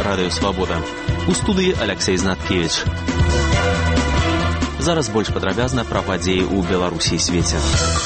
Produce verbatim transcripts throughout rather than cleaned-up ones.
Радыё Свабода. У студыі Аляксей Знаткевіч. Зараз больш падрабязна пра падзеі ў Беларусі і свеце.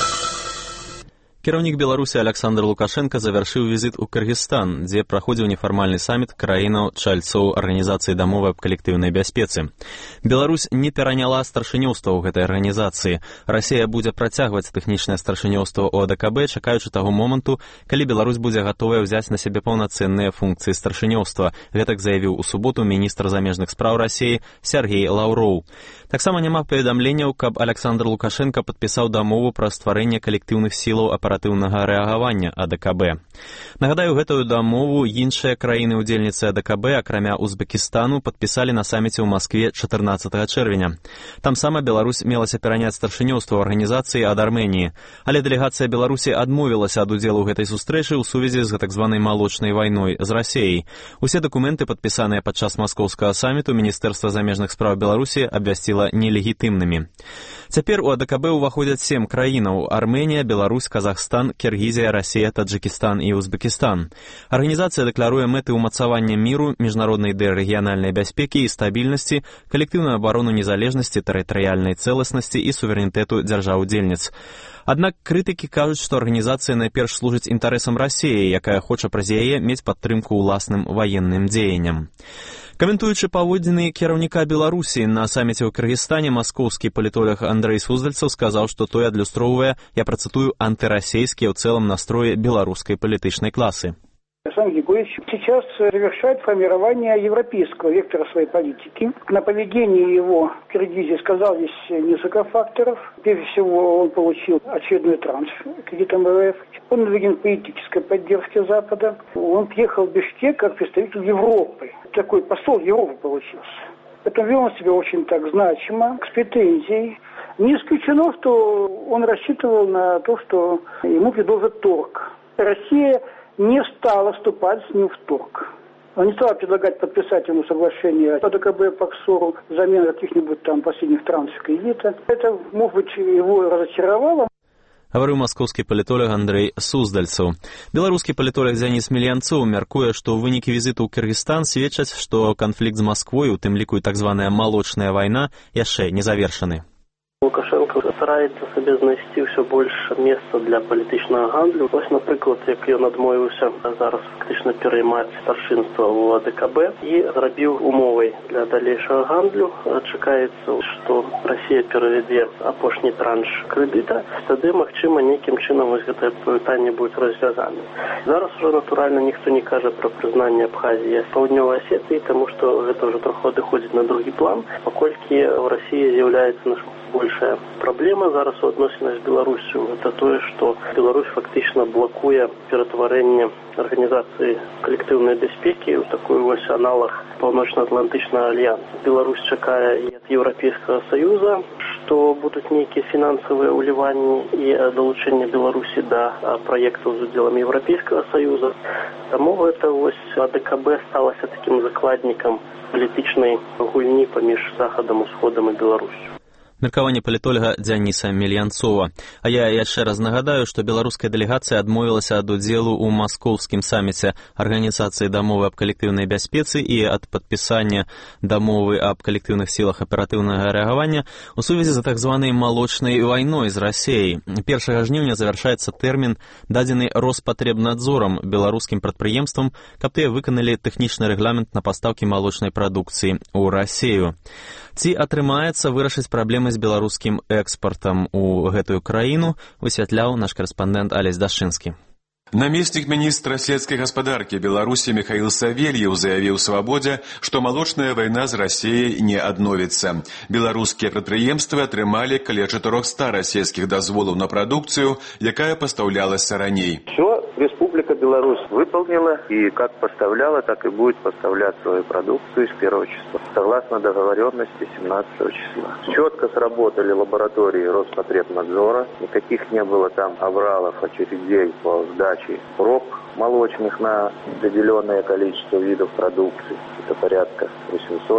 Кіраўнік Беларусі Александр Лукашенко завяршыў візіт у Кыргызстан, дзе праходзіў нефармальны саміт краінаў чальцоў Арганізацыі дамовы аб калектыўнай бяспецы. Беларусь не пераняла старшынёўства ў гэтай арганізацыі. Расія будзе працягваць тэхнічнае старшынёўства ў А Д К Б, чакаючы таго моманту, калі Беларусь будзе гатовая ўзяць на сябе паўнацэнныя функцыі старшынёўства. Гэтак заявіў у суботу міністр замежных спраў Расіі Сергей Лаўроў. Таксама няма паведамленняў, каб Александр Лукашенко падпісаў дамову пра стварэнне калектыўных сілаў аператыўнага рэагавання А Д К Б. Нагадаю, гэтую дамову іншыя краіны-удзельніцы А Д К Б, акрамя Узбекістану, падпісалі на саміце ў Маскве чатырнаццатага чэрвеня. Там сама Беларусь мелася пераняць старшынёўства ў арганізацыі ад Арменіі, але дэлегацыя Беларусі адмовілася ад удзелу ў гэтай сустрэчы ў сувязі з так званай малочнай вайной з Расіяй. Усе дакументы, падпісаныя падчас маскоўскага саміту, Міністэрства замежных спраў Беларусі абвясціла нелегітымнымі. Цяпер у А Д К Б ўваходзяць сем краінаў: Арменія, Беларусь, Казахстан, Кіргізія, Расія, Таджикістан і Узбекістан. Арганізацыя дэкларуе мэты ўмацавання міру, міжнароднай ідэі рэгіянальнай бяспекі і стабільнасці, калектыўную абарону незалежнасці, тэрытарыяльнай цэласнасці і суверэнітэту дзяржаў-удзельніц. Аднак крытыкі кажуць, што арганізацыя найперш служыць інтарэсам Расіі, якая хоча праз яе мець падтрымку ўласным ваенным дзеянням. Каментуючы паводзіны кіраўніка Беларусі на саміце ў Кыргызстане, маскоўскі палітолог Андрэй Суздальцаў сказаў, што той адлюстроўвае, я працытую, антырасейскія ў цэлым настроі беларускай палітычнай класы. Александр Григорьевич сейчас завершает формирование европейского вектора своей политики. На поведение его в Киргизии сказались несколько факторов. Прежде всего, он получил очередной транш кредит Эм Вэ Эф. Он наведен политической поддержке Запада. Он приехал в Бишкек как представитель Европы. Такой посол Европы получился. Поэтому вел он себя очень так значимо, с претензией. Не исключено, что он рассчитывал на то, что ему предложат торг. Россия не стала вступать с ним в торг. Он не стал предлагать подписать ему соглашение А Д К Б по КСОРу взамен каких-нибудь там последних траншей кредита. Это, может быть, его разочаровало. Гаварыў маскоўскі палітолог Андрэй Суздальцаў. Беларускі палітолог Дзяніс Мельянцоў мяркуе, што вынікі візіту ў Кыргызстан сведчаць, што канфлікт з Масквой, у тым ліку і так званая малочная вайна, яшчэ не завершаны. Лукашенко стараецца сабе знайсці ўсё больш месца для палітычнага гандлю. Вось, напрыклад, як ён адмовіўся зараз фактычна пераймаць старшынства ў А Д К Б і зрабіў умовай для далейшага гандлю. Чакаецца, што Расія перавядзе апошні транш крэдыта, тады, магчыма, нейкім чынам вось гэтае пытанне будзе развязана. Зараз ужо, натуральна, ніхто не кажа пра прызнанне Абхазіі Паўднёвай Асетыі, таму што гэта ўжо троху адыходзіць на другі план, паколькі ў Расіі з'яўляецца наш большая праблема зараз у адносінах з Беларусю. Это тое, што Беларусь фактычна блакуе ператварэнне арганізацыі калектыўнай бяспекі ў такой вось аналаг Паўночна-Атлантычнага альянса. Беларусь чакае і ад Еўрапейскага Саюза, што будуць нейкія фінансавыя ўліванні і далучэнне Беларусі да праектаў з удзелам Еўрапейскага Саюза. Таму гэта вось А Д К Б сталася такім закладнікам палітычнай гульні паміж Захадам, Усходам і Беларусю. Меркаванне палітолага Дзяніса Мельянцова. А я яшчэ раз нагадаю, што беларуская дэлегацыя адмовілася ад удзелу ў маскоўскім саміце Арганізацыі дамовы аб калектыўнай бяспецы і ад падпісання дамовы аб калектыўных сілах аператыўнага рэагавання у сувязі з так званай малочнай вайной з Расіяй. першага жніўня завяршаецца тэрмін, дадзены Роспатребнадзорам беларускім прадпрыемствам, каб тыя выканалі тэхнічны рэгламент на пастаўкі малочнай прадукцыі ў Расію. Ці атрымаецца вырашыць праблемы з беларускім экспартам у гэтую краіну, высвятляў наш карэспандэнт Алесь Дашчынскі. Намеснік міністра сельскай гаспадаркі Беларусі Міхаіл Савельеў заявіў Свабодзе, што малочная вайна з Расіяй не адновіцца. Беларускія прадпрыемствы атрымалі каля чатырохсот расійскіх дазволаў на прадукцыю, якая пастаўлялася раней. Все Республика Беларусь выполнила и как поставляла, так и будет поставлять свою продукцию с первого числа, согласно договоренности семнадцатого числа. Четко сработали лаборатории Роспотребнадзора, никаких не было там авралов, очередей по сдаче проб молочных на определенное количество видов продукции, это порядка восемьсот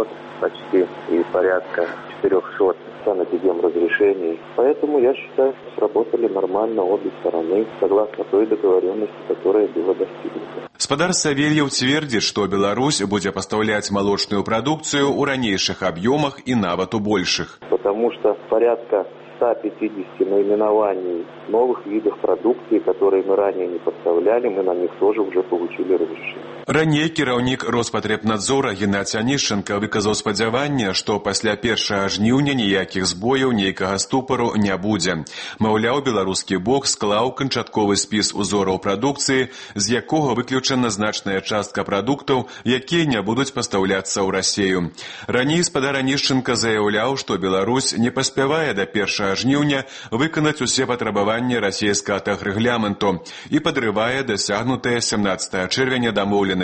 почти и порядка четырехсот санэпидемразрешений. Поэтому, я считаю, сработали нормально обе стороны, согласно той договоренности, которая была достигнута. Спадар Савельев цвердзіць, што Беларусь будзе пастаўляць малочную прадукцыю ў ранейшых аб'ёмах і нават у большых. Потому что порядка ста пятидесяти наименований новых видов продукции, которые мы ранее не поставляли, мы на них тоже уже получили разрешение. Раней кіраўнік Роспатребнадзора Геннадзь Анішченка выказаў спадзяванне, што пасля першага жніўня ніякіх збояў, нейкага ступару не будзе. Маўляў, беларускі бок склаў канчатковы спіс узораў прадукцыі, з якога выключана значная частка прадуктаў, якія не будуць пастаўляцца ў Расею. Раней спадар Анішченка заяўляў, што Беларусь не паспявае да першага жніўня выканаць усе патрабаванні расейскага тагрэгламенту і падрывае дасягнутыя семнаццатага чэрвеня дамоўленасці.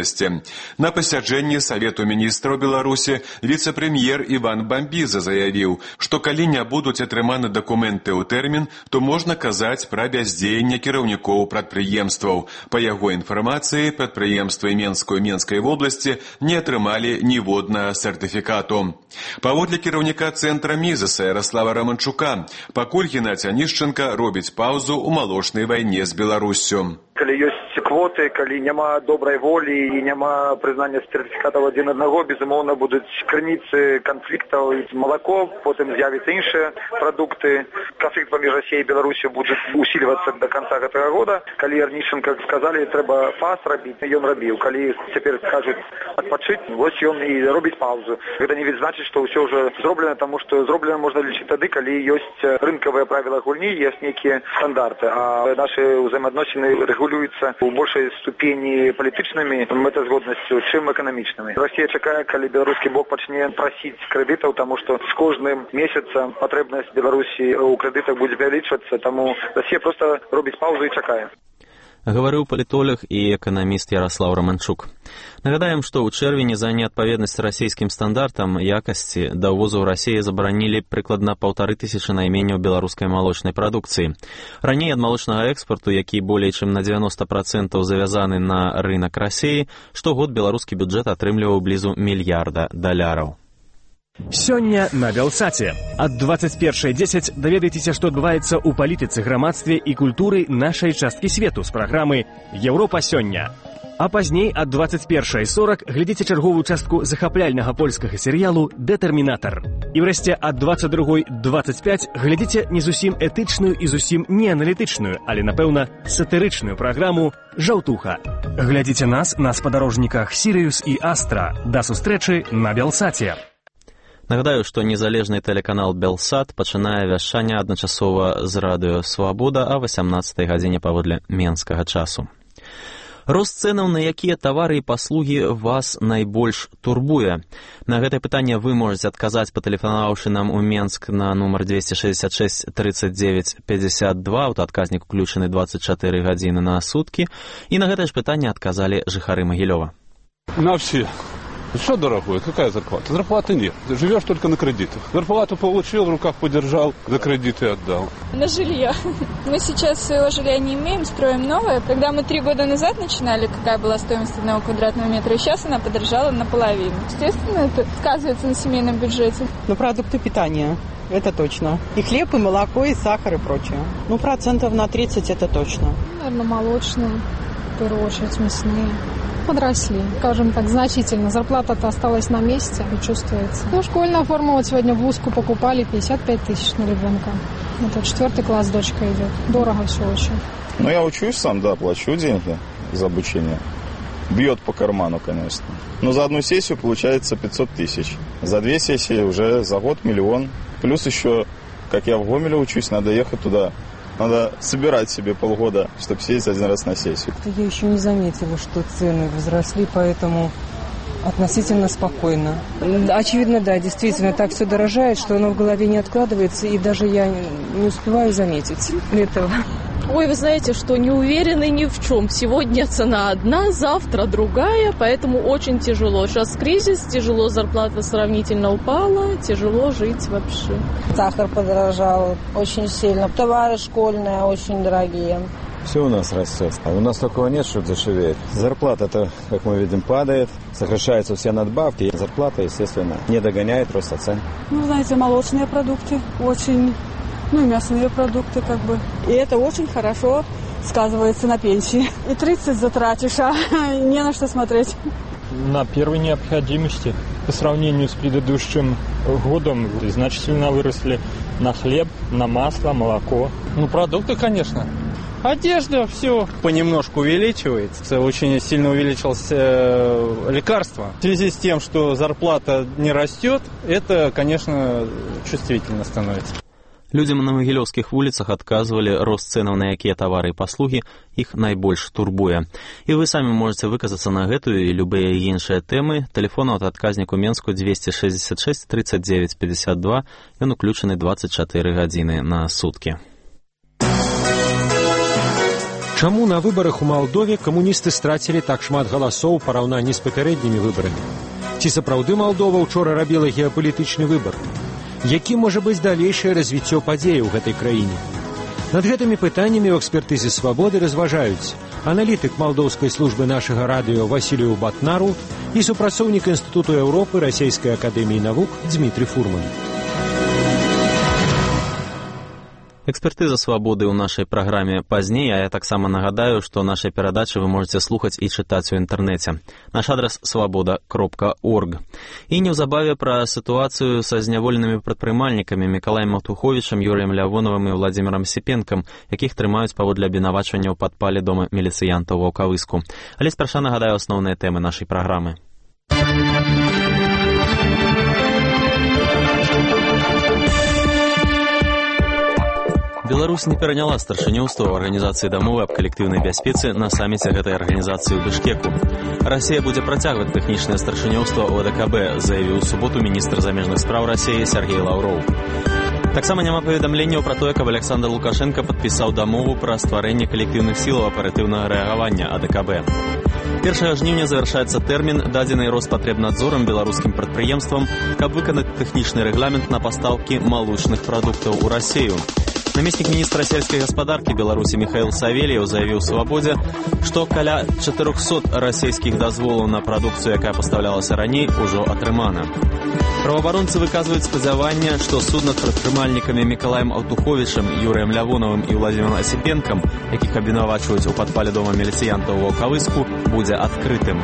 На пасяджэнні Савету міністраў Беларусі віцэ-прэм'ер Іван Бамбіза заявіў, што калі не будуць атрыманы дакументы ў тэрмін, то можна казаць пра бяздзеянне кіраўнікоў прадпрыемстваў. Па яго інфармацыі, прадпрыемствы Менскай Менскай вобласці не атрымалі ніводнага сертыфікату. Паводле кіраўніка цэнтра Мізаса Ярослава Романчука, пакуль Геннадзь Анішченка робіць паўзу ў малочнай вайне з Беларуссю. Калі ёсць квоты, калі няма добрай волі і няма прызнання сертыфікатаў адзін аднаго, безумоўна, будуць крыніцы канфліктаў і малако, потым з'явяцца іншыя прадукты. Канфлікт паміж Расіяй і Беларусю будзе усільвацца да канца гэтага года. Калі Анішченка сказалі, трэба пас рабіць, ён рабіў. Калі цяпер скажуць адпачыць, вось ён і робіць паўзу. Гэта не значыць, што ўсё ўжо зроблена, таму што зроблена можна лічыць тады, калі ёсць рынкавыя правілы гульні, ёсць нейкія стандарты, а нашы ўзаемаадносіны рэгулююцца у большай ступені палітычнымі мэтазгоднасцю, чым эканамічнымі. Расія чакае, калі беларускі бок пачне прасіць крэдытаў, таму што з кожным месяцам патрэбнасць Беларусі ў крэдытах будзе павялічвацца, таму Расія проста робіць паўзу і чакае. Гаварыў палітолог і эканаміст Ярослав Романчук. Нагадаем, што ў чэрвені за неадпаведнасць расійскім стандартам якасці да ўвозу ў Расіі забаранілі прыкладна паўтары тысячы найменняў беларускай малочнай прадукцыі. Раней ад малочнага экспарту, які болей чым на дзевяноста працэнтаў завязаны на рынак Расіі, штогод беларускі бюджэт атрымліваў блізу мільярда даляраў. Сёння на Белсаце. Ад двадцать першай дзесяць даведайцеся, што адбываецца ў палітыцы, грамадстве і культуры нашай часткі свету з праграмы «Еўропа сёння». А пазней ад двадцать першай сорак глядзіце чарговую частку захапляльнага польскага серыялу «Дэтэрмінатар». І врэшце ад двадцать другой двадцать пять глядзіце не зусім этычную і зусім не аналітычную, але, напэўна, сатырычную праграму «Жаўтуха». Глядзіце нас на спадарожніках «Сірыюс» і «Астра». Да сустрэчы на Белсаце. Нагадаю, што незалежны тэлеканал «Белсат» пачынае вяшчанне адначасова з радыё «Свабода» а васямнаццатай гадзіне паводле менскага часу. Рост цэнаў на якія тавары і паслугі вас найбольш турбуе? На гэтае пытанне вы можаце адказаць, патэлефанаваўшы нам у Менск на нумар двести шестьдесят шесть тридцать девять пятьдесят два, аўтаадказнік уключаны двадцать четыре гадзіны на суткі, і на гэтае ж пытанне адказалі жыхары Магілёва. На все. Что дорогое? Какая зарплата? Зарплаты нет. Живешь только на кредитах. Зарплату получил, в руках подержал, за кредиты отдал. На жилье. Мы сейчас своего жилья не имеем, строим новое. Когда мы три года назад начинали, какая была стоимость одного квадратного метра, и сейчас она подорожала наполовину. Естественно, это сказывается на семейном бюджете. Ну, продукты питания. Это точно. И хлеб, и молоко, и сахар, и прочее. Ну, процентов на тридцать это точно. Наверное, молочные, в первую очередь мясные. Подросли, скажем так, значительно. Зарплата-то осталась на месте и чувствуется. Ну, школьная форма вот сегодня в ВУЗку покупали пятьдесят пять тысяч на ребенка. Это четвертый класс дочка идет. Дорого все очень. Ну, я учусь сам, да, плачу деньги за обучение. Бьет по карману, конечно. Но за одну сессию получается пятьсот тысяч. За две сессии уже за год миллион. Плюс еще, как я в Гомеле учусь, надо ехать туда. Надо собирать себе полгода, чтобы съездить один раз на сессию. Я еще не заметила, что цены возросли, поэтому относительно спокойно. Очевидно, да, действительно, так все дорожает, что оно в голове не откладывается, и даже я не успеваю заметить этого. Ой, вы знаете, что не уверены ни в чем. Сегодня цена одна, завтра другая, поэтому очень тяжело. Сейчас кризис, тяжело, зарплата сравнительно упала, тяжело жить вообще. Сахар подорожал очень сильно, товары школьные очень дорогие. Все у нас растет. А у нас такого нет, что дешевеет. Зарплата-то, как мы видим, падает. Сокращаются все надбавки. Зарплата, естественно, не догоняет роста цен. Ну, знаете, молочные продукты очень, ну, мясные продукты как бы. И это очень хорошо сказывается на пенсии. И тридцать затратишь, а не на что смотреть. На первой необходимости. По сравнению с предыдущим годом значительно выросли на хлеб, на масло, молоко. Ну, продукты, конечно. Одежда, все понемножку увеличивается. Очень сильно увеличилось лекарство. В связи с тем, что зарплата не растет, это, конечно, чувствительно становится. Людзям на магілёўскіх вуліцах адказвалі, рост цэнаў на якія тавары і паслугі іх найбольш турбуе. І вы самі можаце выказацца на гэтую і любыя іншыя тэмы. Тэлефон ад адказніку Менску двести шестьдесят шесть тридцать девять пятьдесят два. Ён уключаны двадцать четыре гадзіны на суткі. Чаму на выбарах у Малдове камуністы страцілі так шмат галасоў у параўнанні з папярэднімі выбарамі? Ці сапраўды Малдова ўчора рабіла геапалітычны выбар? Якім можа быць далейшае развіццё падзей у гэтай краіне? Над гэтымі пытаннямі ў экспертызе «Свабоды» разважаюць аналітык малдоўскай службы нашага радыё Васілію Батнару і супрацоўнік Інстытуту Еўропы Расійскай акадэміі навук Дмітрий Фурман. Экспертыза «Свабоды» ў нашай праграме пазней, а я таксама нагадаю, што нашай перадачы вы можаце слухаць і чытаць у інтэрнэце. Наш адрас свабода кропка орг. І неўзабаве пра сітуацыю са зняволенымі прадпрымальнікамі Мікалаем Аўтуховічам, Юрыем Лявонавым і Владзімірам Асіпенкам, якіх трымаюць паводле абвінавачвання ў падпале дома міліцыянтаў у Ваўкавыску. Але спярша нагадаю асноўныя тэмы нашай праграмы. Беларусь не пераняла старшынёўства ў арганізацыі дамовы аб калектыўнай бяспецы на саміце гэтай арганізацыі ў Бішкеку. Расія будзе працягваць тэхнічнае старшынёўства ў АДКБ, заявіў у суботу міністр замежных спраў Расіі Сергей Лаўроў. Таксама няма паведамленняў пра тое, каб Александр Лукашенко падпісаў дамову пра стварэнне калектыўных сілаў аператыўнага рэагавання АДКБ. першага жніўня завяршаецца тэрмін, дадзены Роспатребнадзорам беларускім прадпрыемствам, каб выканаць тэхнічны рэгламент на пастаўкі малочных прадуктаў у Расію. Намеснік міністра сельскай гаспадаркі Беларусі Михаил Савельев заявіў «Свабодзе», што каля чатырохсот расійскіх дазволаў на прадукцыю, якая пастаўлялася раней, ужо атрымана. Праваабаронцы выказваюць спадзяванне, што суд над прадпрымальнікамі Мікалаем Аўтуховічам, Юрыем Лявонавым і Владзімірам Асіпенкам, якіх абвінавачваюць у падпале дома міліцыянтаў у Ваўкавыску, будзе адкрытым.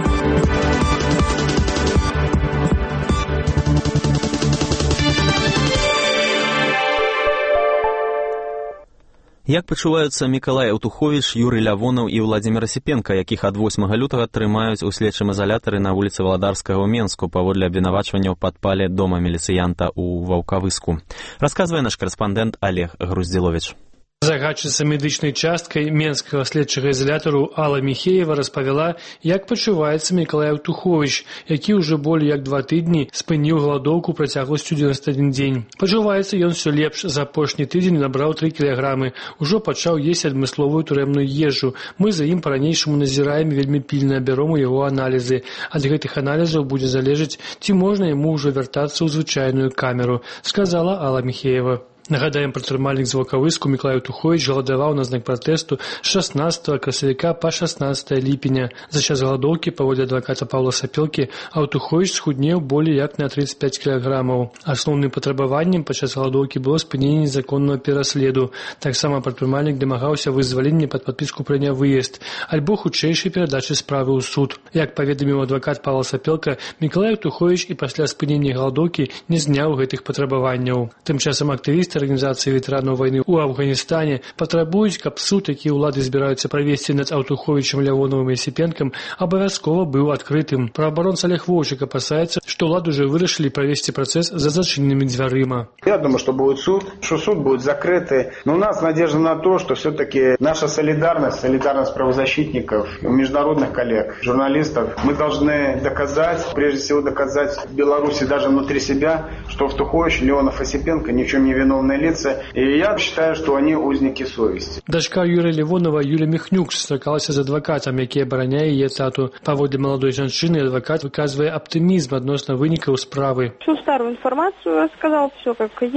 Як пачуваюцца Мікалай Аўтуховіч, Юрый Лявонаў і Владзімір Асіпенка, якіх ад восьмага лютага трымаюць у следчым изолятары на вуліцы Валадарскага ў Менску паводле абвінавачвання ў падпале дома міліцыянта ў Ваўкавыску. Расказвае наш карэспандэнт Олег Груздзіловіч. Загадчыца медычнай часткай Менскага следчага изолятару Алла Михеева распавяла, як пачуваецца Мікалай Аўтуховіч, які ўжо болей як два тыдні спыніў галадоўку працягласцю дзевяносто адзін дзень. Пачуваецца ён усё лепш, за апошні тыдзень набраў тры кілаграмы, ужо пачаў есць адмысловую турэмную ежу. Мы за ім па-ранейшаму назіраем, вельмі пільна бяром у яго аналізы. Ад гэтых аналізаў будзе залежаць, ці можна яму ўжо вяртацца ў звычайную камеру, сказала Алла Михеева. Нагадаем, прадпрымальнік з Ваўкавыску Мікалай Аўтуховіч галадаваў на знак пратэсту з шаснаццатага красавіка па шаснаццатае ліпеня. За час галадоўкі, паводле адваката Паўла Сапелкі, Аўтуховіч схуднеў болей як на тридцать пять кілаграмаў. Асноўным патрабаваннем падчас галадоўкі было спыненне незаконнага пераследу. Таксама прадпрымальнік дамагаўся вызвалення пад падпіску пра нявыезд, альбо хутчэйшай перадачы справы ў суд. Як паведаміў адвакат Паўла Сапелка, Мікалай Аўтуховіч і пасля спынення галадоўкі не зняў гэтых патрабаванняў. Тым часам актывісты Арганізацыі ветэранаў вайны ў Афганістане патрабуюць, каб суд, які ўлады збіраюцца правесці над Аўтуховічам, Лявонавым і Асіпенкам, абавязкова быў адкрытым. Праваабаронца Олег Вовчык апасаецца, што ўлады ўжо вырашылі правесці працэс за зачыненымі дзвярыма. Я думаю, что будет суд, что суд будет закрытый. Но у нас надежда на то, что все-таки наша солидарность, солидарность правозащитников, международных коллег, журналистов, мы должны доказать, прежде всего доказать Беларуси даже внутри себя, что Аўтухович, Леонов, Осипенко ни в чем не виновны лица. И я считаю, что они узники совести. Дачка Юрия Левонова Юлия Михнюк сустракалася з адвакатам, які абараняе яе тату. Паводле маладой жанчыны адвакат выказвае аптымізм адносна вынікаў справы. Всю старую информацию рассказал, все как есть.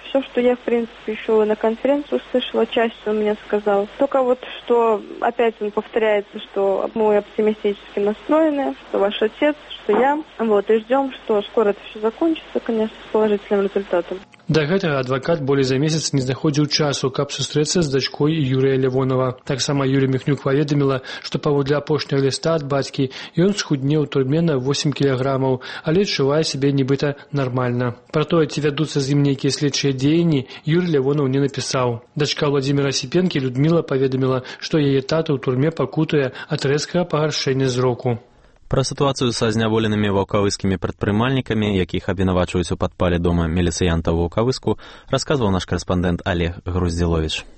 Все, что я, в принципе, еще на конференцию услышала, часть он мне сказал. Только вот, что опять он повторяется, что мы оптимистически настроены, что ваш отец, что я. Вот, и ждем, что скоро это все закончится, конечно, с положительным результатом. Да гэтага адвакат болей за месяц не знаходзіў часу, каб сустрэцца з дачкой Юрыя Лявонова. Таксама Юлія Міхнюк паведаміла, што паводле апошняга ліста ад бацькі ён схуднеў у турме на восем кілаграмаў, але адчувае сябе нібыта нармальна. Пра тое, ці вядуцца з ім нейкія следчыя дзеянні, Юрий Лявонов не напісаў. Дачка Владзіміра Сіпенкі Людміла паведаміла, што яе тата ў турме пакутуе ад рэзкага пагаршэння зроку. Пра сітуацыю са зняволенымі ваўкавыскімі прадпрымальнікамі, якіх абвінавачваюць у падпале дома міліцыянта ў Ваўкавыску, расказваў наш карэспандэнт Олег Груздзіловіч.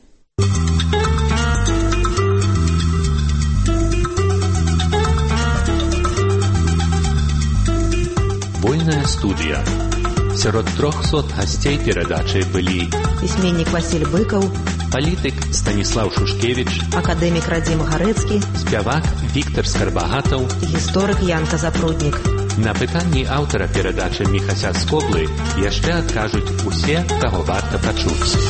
Вольная студія. Сярод трохсот гасцей перадачы былі пісьменнік Васіль Быкаў, палітык Станіслаў Шушкевіч, акадэмік Радзім Гарэцкі, спявак Віктар Скарбагатаў, гісторык Янка Запруднік. На пытанні аўтара перадачы Міхася Скоблы яшчэ адкажуць усе, каго варта пачуць.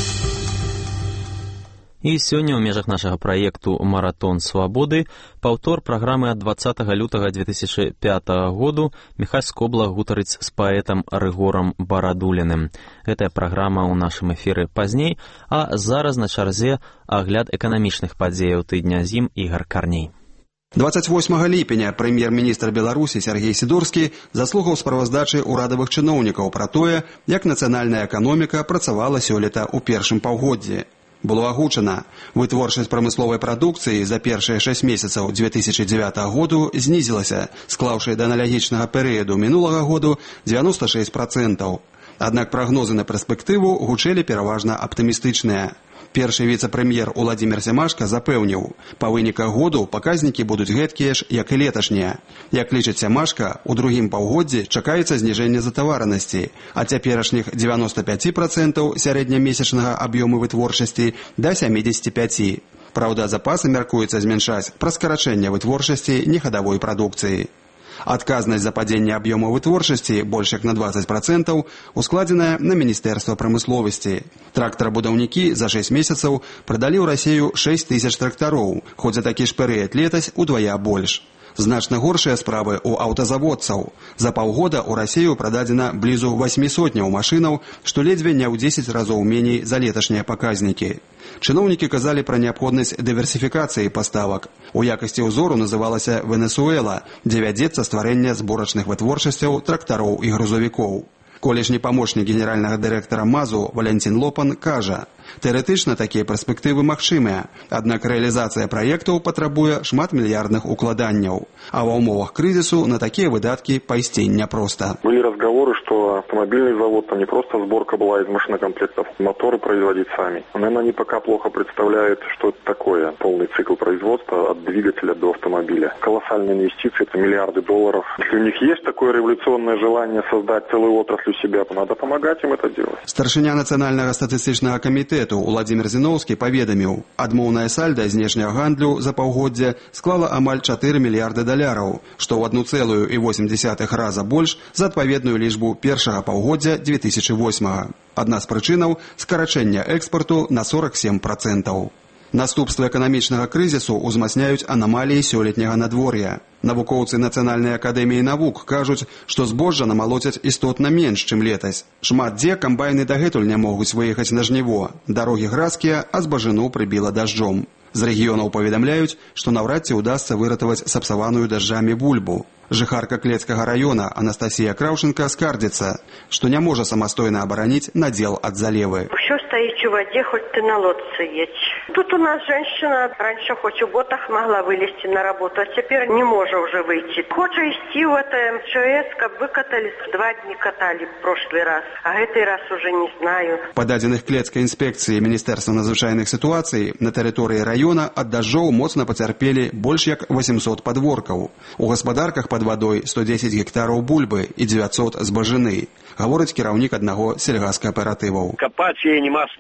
І сёння ў межах нашага праекту «Маратон свабоды» паўтор праграмы ад дваццатага лютага дзве тысячы пятага году Міхась Скобла гутарыць з паэтам Рыгорам Барадуліным. Гэтая праграма ў нашым эфіры пазней, а зараз на чарзе агляд эканамічных падзеяў тыдня з ім Ігар Карней. дваццаць восьмага ліпеня прэм'ер-міністр Беларусі Сергей Сідорскі заслухаў справаздачы ўрадавых чыноўнікаў пра тое, як нацыянальная эканоміка працавала сёлета ў першым паўгоддзі. Было агучана, вытворчасць прамысловай прадукцыі за першыя шэсць месяцаў дзве тысячы дзевятага году знізілася, склаўшы да аналагічнага перыяду мінулага году дзевяноста шэсць працэнтаў. Аднак прагнозы на перспектыву гучэлі пераважна аптымістычныя. Першы віцэ-прэм'ер Уладзімір Семашка запэўніў, па выніках году паказнікі будуць гэткія ж, як і леташнія. Як лічыць Семашка, у другім паўгоддзі чакаецца зніжэнне затаваранасці, а цяперашніх дзевяноста пяць працэнтаў сярэднямесячнага аб'ёму вытворчасці да сямідзесят пяць. Праўда, запасы мяркуецца змяншаць праз скарачэнне вытворчасці нехадавой прадукцыі. Адказнасць за падзенне аб'ёму вытворчасці больш як на дваццаць працэнтаў ускладзеная на Міністэрства прамысловасці. Трактарабудаўнікі за шэсць месяцаў прадалі ў Расію шэсць тысяч трактароў, хоць за такі ж перыяд летась удвая больш. Значна горшыя справы ў аўтазаводцаў. За паўгода ў Расію прададзена блізу васьмі сотняў машынаў, што ледзьве не ў дзесяць разоў меней за леташнія паказнікі. Чыноўнікі казалі пра неабходнасць дыверсіфікацыі паставак. У якасці ўзору называлася Венесуэла, дзе вядзецца стварэнне зборачных вытворчасцяў трактароў і грузавікоў. Колішні памочнік генеральнага дырэктара МАЗу Валянцін Лопан кажа, тэарэтычна такія перспектывы магчымыя, аднак рэалізацыя праектаў патрабуе шматмільярдных укладанняў, а ва ўмовах крызісу на такія выдаткі пайсці няпроста. Были разговоры, что автомобильный завод там не просто сборка была из машинокомплектов, моторы производить сами. Наверное, они пока плохо представляют, что это такое, полный цикл производства от двигателя до автомобиля. Колоссальные инвестиции, это миллиарды долларов. Если у них есть такое революционное желание создать целую отрасль у себя, то надо помогать им это делать. Старшыня нацыянальнага статыстычнага камітэту Уладзімір Зіноўскі паведаміў, адмоўнае сальда знешняга гандлю за паўгоддзя склала амаль чатыры мільярды даляраў, што ў адну цэлую і восем дзесятых раза больш за адпаведную лічбу першага паўгоддзя дзве тысячы восьмага. Адна з прычынаў скарачэння экспарту на сорок сем працэнтаў. Наступствы эканамічнага крызісу ўзмацняюць анамаліі сёлетняга надвор'я. Навукоўцы Нацыянальнай акадэміі навук кажуць, што збожжа намалоцяць істотна менш, чым летась. Шмат дзе камбайны дагэтуль не могуць выехаць на жніво. Дарогі гразкія, а збажыну прыбіла дажджом. З рэгіёнаў паведамляюць, што наўрад ці ўдасца выратаваць сапсаваную дажджамі бульбу. Жыхарка Клецкага раёна Анастасія Краўшенка скардзіцца, што не можа самастойна абараніць надзел ад залевы. Все стоит в воде, хоть ты на лодце едь. Тут у нас женщина раньше хоть в ботах могла вылезти на работу, а теперь не может уже выйти. Хочу идти в это эм че эс, как выкатались, два дня катали в прошлый раз, а этот раз уже не знаю. Па дадзеных Клецкай інспекцыі Міністэрства надзвычайных сітуацый на тэрыторыі раёна ад дажджоў моцна пацярпелі больш як восемьсот падворкаў. У гаспадарках пад вадой сто дзесяць гектараў бульбы і дзевяцьсот збажыны, гаворыць кіраўнік аднаго сельгаскааператываў. Капаць яе нема смысла.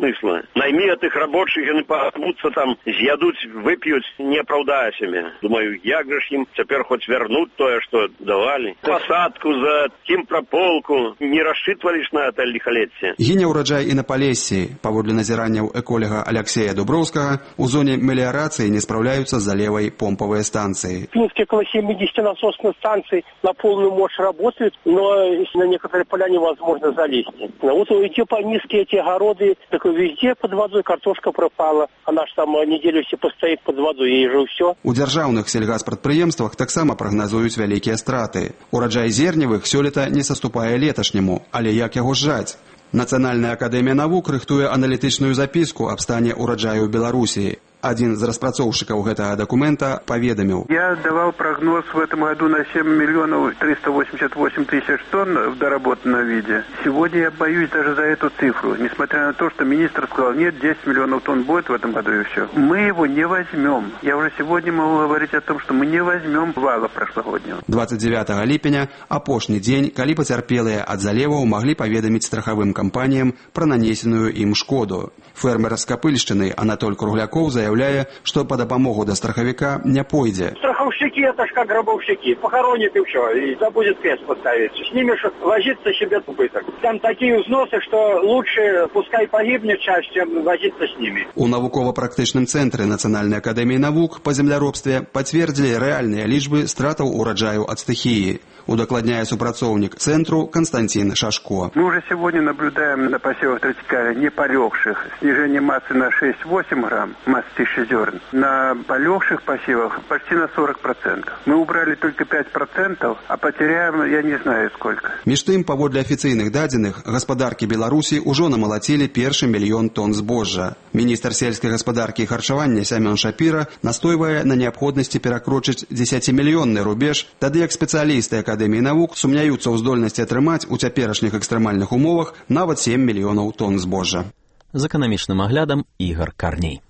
смысла. Найми этих рабочих, они погнутся там, з'ядут, выпьют, не оправдая себя. Думаю, як же ж им теперь хоть вернуть то, что давали. Посадку за кімпрополку. Не рассчитывали ж на это лихолетие. Гіне ўраджай і на Палессі. Паводле назіранняў эколога Алексея Дуброўскага, у зоне мелиорации не справляются с заливой помповые станции. В Пинске около семидесяти насосных станций на полную мощь работают, но на некоторые поля невозможно залезть. Вот идти по низкие эти огороды, так везде под водой картошка пропала. Она ж там неделю все постоит под водой, ей же все. У дзяржаўных сельгаспрадпрыемствах таксама прагназуюць вялікія страты. Ураджай зерневых сёлета не саступае леташняму, але як яго зжаць? Нацыянальная акадэмія навук рыхтуе аналітычную запіску аб стане ураджаю ў Беларусі. Один из распрацоўшчыкаў гэтага документа поведомил. Я давал прогноз в этом году на семь миллионов триста восемьдесят восемь тысяч тонн в доработанном виде. Сегодня я боюсь даже за эту цифру, несмотря на то, что министр сказал, нет, десять миллионов тонн будет в этом году и все. Мы его не возьмем. Я уже сегодня могу говорить о том, что мы не возьмем вала прошлогоднего. двадцать девятого ліпеня, апошні дзень, калі пацярпелыя ад залеваў маглі паведаміць страхавым кампаніям пра нанесеную ім шкоду. Фермер з Капыльшчыны Анатоль Кругляков заявляе, што па дапамогу да страхавіка не пойдзе. Страховщики это ж как гробовщики. Похоронит и все, и забудет крест поставить. С ними же возиться себе убыток. Там такие взносы, что лучше пускай погибнет часть, чем возиться с ними. У навукова-практычным цэнтры Нацыянальнай акадэміі навук па земляробстве пацвердзілі рэальныя лічбы стратаў ураджаю ад стыхіі. Удакладняе супрацоўнік цэнтру Константин Шашко. Мы уже сегодня наблюдаем на посевах тротикаля не полегших снижение массы на шесть-восемь грамм, массы тысячи зерен. На полегших посевах почти на сорок процентов. Мы убрали только пять процентов, а потеряем, я не знаю сколько. Між тым, паводле афіцыйных дадзеных, гаспадаркі Беларусі ўжо намалацілі першы мільён тонн збожжа. Міністр сельскай гаспадаркі і харчавання Сямён Шапіра настойвае на неабходнасці перакрочыць дзесяцімільённы рубеж, тады як спецыялісты Акадэміі навук сумняюцца ў здольнасці атрымаць у цяперашніх экстрэмальных умовах нават сем мільёнаў тонн збожжа. З эканамічным аглядам Ігор Карней.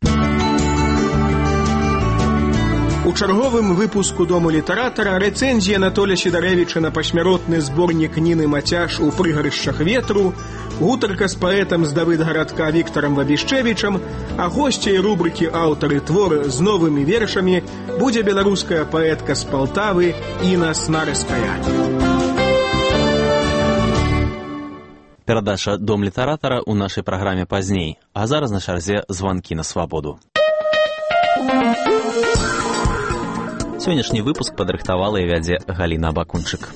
У чарговым выпуску Дому літаратара рэцэнзія Анатолія Сідарэвіча на пасмяротны зборнік Ніны Мацяш у прыгарышчах ветру, гутарка з паэтам з Давыдгарадка Віктарам Вабішчэвічам, а госцяй рубрыкі аўтары творы з новымі вершамі будзе беларуская паэтка з Палтавы Іна Снарыская. Перадача «Дом літаратара» у нашай праграме пазней, а зараз на чарзе званкі на свабоду. Сённяшні выпуск падрыхтавала і вядзе Галіна Бакунчык.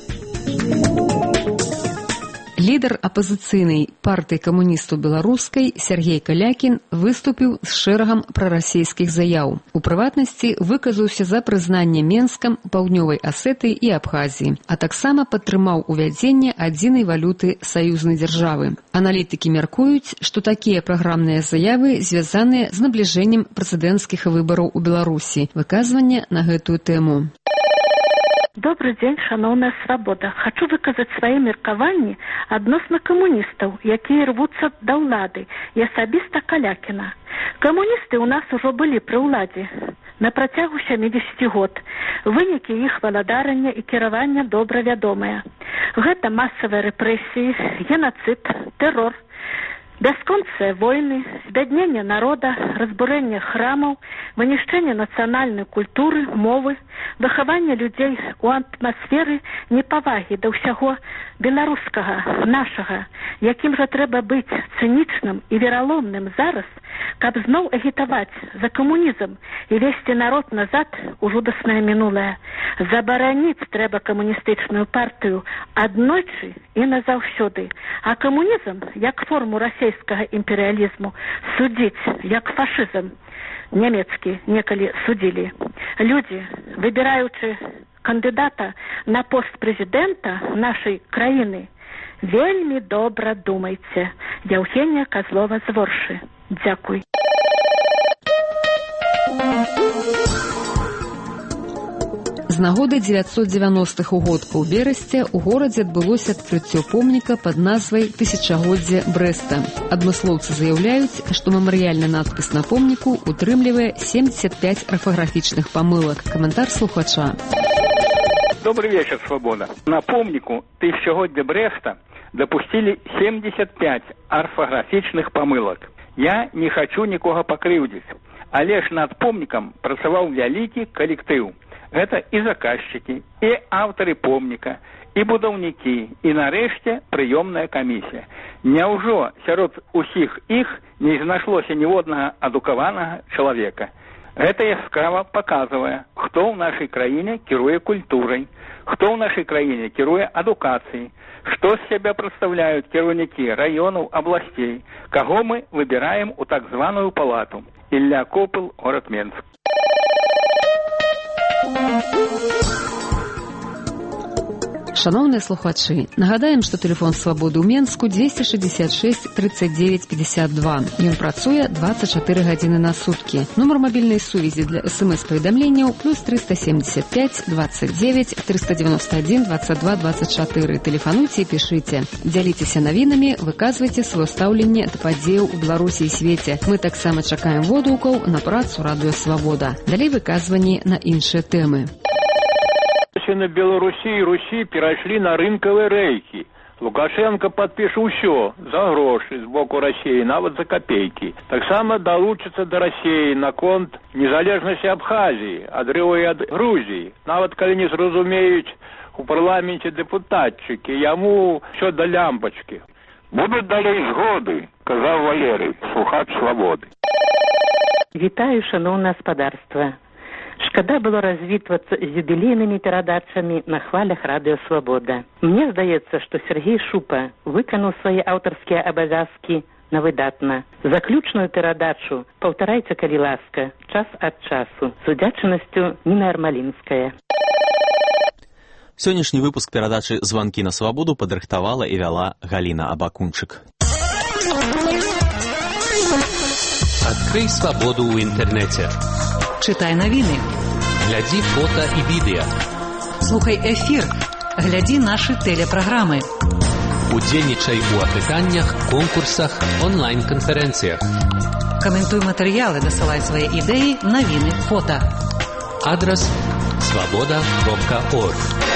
Лідар апазіцыйнай партыі камуністаў беларускай Сергей Калякін выступіў з шэрагам прарасійскіх заяў. У прыватнасці выказаўся за прызнанне Менскам, Паўднёвай Асетыі і Абхазіі, а таксама падтрымаў увядзенне адзінай валюты саюзнай дзяржавы. Аналітыкі мяркуюць, што такія праграмныя заявы звязаныя з набліжэннем прэзідэнцкіх выбараў у Беларусі. Выказванне на гэтую тэму. Добрый день, шановная свобода. Хочу выказать свои меркаванні адносна камуністаў, якія рвуцца да ўлады, і асабіста Калякіна. Камуністы ў нас ужо былі пры ўладзе на працягу сямідзесяці год. Вынікі іх валадарання і кіравання добра вядомыя. Гэта масавыя рэпрэсіі, генацыд, тэрор, бясконцыя войны, збядненне народа, разбурэнне храмаў, вынішчэнне нацыянальнай культуры, мовы, выхаванне людзей у атмасферы непавагі да ўсяго беларускага, нашага, якім жа трэба быць цынічным і вераломным зараз, каб зноў агітаваць за камунізм і весці народ назад у жудаснае мінулае. Забараніць трэба камуністычную партыю аднойчы і назаўсёды, а камунізм, як форму расійскага імперыялізму, судзіць, як фашызм нямецкі некалі судзілі. Людзі, выбіраючы кандыдата на пост прэзідэнта нашай краіны, вельмі добра думайце. Яўгенія Казлова з Воршы. Дзякуй. З нагоды дзевяцьсот дзевяностых угодкаў берасця ў горадзе адбылося адкрыццё помніка пад назвай «Тысячагоддзе Брэста». Адмыслоўцы заяўляюць, што мемарыяльны надпіс на помніку утрымлівае семьдесят пять арфаграфічных памылак. Каментар слухача. Добрый вечер, свобода. На помнику «Тысячагоддзе Бреста» допустили семьдесят пять орфографичных помылок. Я не хочу нікога пакрыўдзіць. Але ж над помнікам працаваў вялікі калектыў. Гэта і заказчыкі, і аўтары помніка, і будаўнікі, і нарэшце прыёмная камісія. Няўжо сярод усіх іх не знайшлося ніводнага адукаванага чалавека? Гэта яскрава паказвае, хто ў нашай краіне кіруе культурай, хто ў нашай краіне кіруе адукацыяй, што з сябе прадстаўляюць кіраўнікі раёнаў, абласцей, каго мы выбіраем у так званую палату. Ілля Копыл, горад Менск. Шановныя слухачы, нагадаем, што тэлефон свабоды ў Менску дзвесце шэсцьдзесят шэсць трыццаць дзевяць пятьдесят два. Ён працуе двадцать чатыры гадзіны на суткі. Нумар мабільнай сувязі для эс-эм-эс-паведамленняў плюс триста семьдесят пять двадцать девять триста девяносто один двадцать два двадцать четыре. Тэлефануйце і пішыце. Дзяліцеся навінамі, выказвайце сваё стаўленне да падзеяў у Беларусі і свеце. Мы таксама чакаем водгукаў на працу радыё Свабода. Далей выказванні на іншыя тэмы. На Беларусі і Русі перайшлі на рынкавыя рэйкі. Лукашенко падпіша ўсё за грошы з боку Расіі, нават за капейкі. Таксама далучыцца да Расіі наконт незалежнасці Абхазіі, адрыву ад Грузіі. Нават калі не зразумеюць у парламенце дэпутатчыкі, яму ўсё да лямпачкі. Будуць далей згоды, казаў Валерый, слухач Свабоды. Вітаю, шаноўнае гаспадарства. Шкада было развітвацца з юбілейнымі перадачамі на хвалях радыё Свабода. Мне здаецца, што Сергей Шупа выканаў свае аўтарскія абавязкі на выдатна. Заключную перадачу паўтарайце, калі ласка, час ад часу. З удзячнасцю Ніна Армалінская. Сённяшні выпуск перадачы «Званкі на свабоду» падрыхтавала і вяла Галіна Абакунчык. Адкрый свабоду ў інтэрнэце. Читай навіны. Глядзі фота і відэа. Слухай эфір. Глядзі нашы тэлепраграмы. Удзельнічай у апытаннях, конкурсах, онлайн-канферэнцыях. Каментуй матэрыялы, дасылай свае ідэі, навіны, фота. Адрас свабода кропка орг.